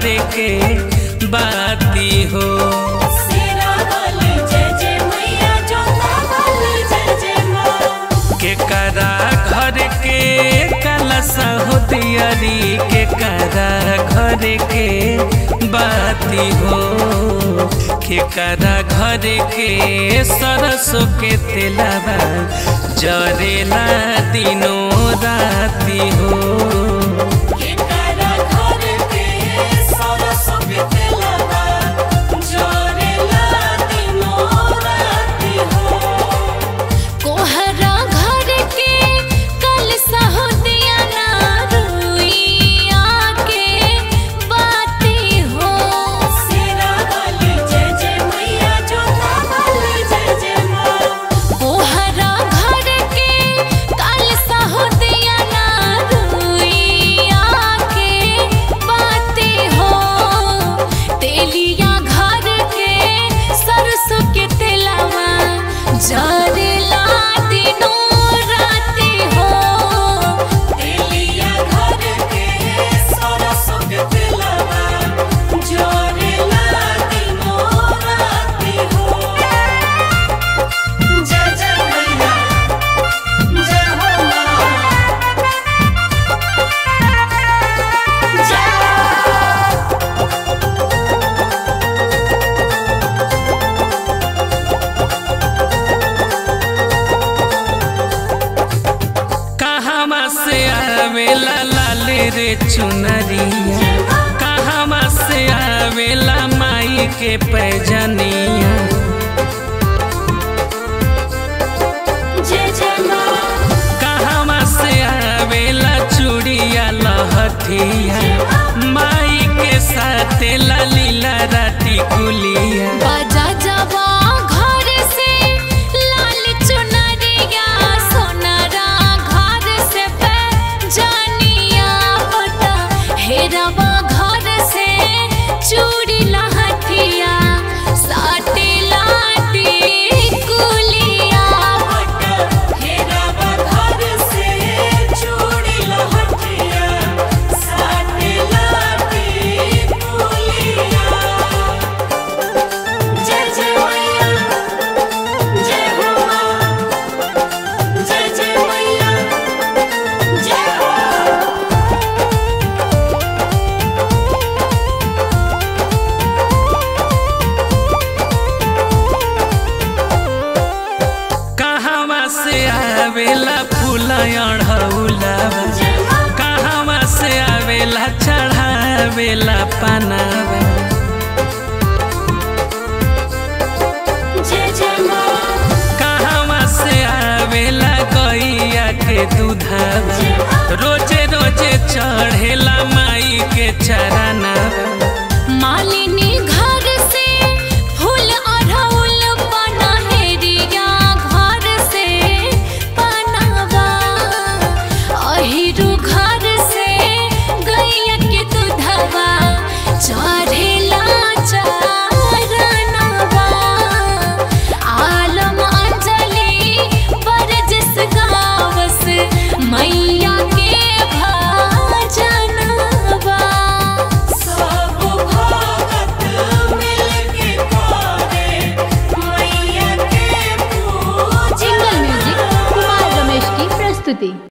के बाती हो। केकरा घर के कलशा हो दियरी, केकरा घर के बाती हो। केकरा घर के सरसों के तेलवा जरेला दिनों राती हो। आवेला लाल रे चुनरिया, कहवा से आवेला माई के पैजनिया। कहवा से आवेला चूड़िया लहठिया, माई के साथ लीला राती कुलिया। बाजा जावा घर से लाल चुनरिया, सोनारा घर से जानिया पता हेरवा घर से चूड़ी लहठिया, साटे लाटी कुलिया। हेरवा घर से चूड़ी लहठिया, साटे लाटी कुलिया। जय जय मैया, जय हो माँ, जय जय मैया, जय हो। कहवा से आवेला फूल अढ़ौलावा, कहवा से आवेला चढ़ावेला पनावा। कहवा से आवेला गैया के दूधावा, रोजे रोजे चढ़ेला माई के चरनावा। मालिनी घर से फूल अढ़ौल पनहेरिया, घर से पनावा। अहिरू घर से गैया के दूधवा, चढ़ेला चरनावा। आलम अंजलि बरजिस गावस मैया के भजनवा। सब भगत मिलके करे मैया के पूजा। जिंगल म्यूजिक कुमार रमेश की प्रस्तुति।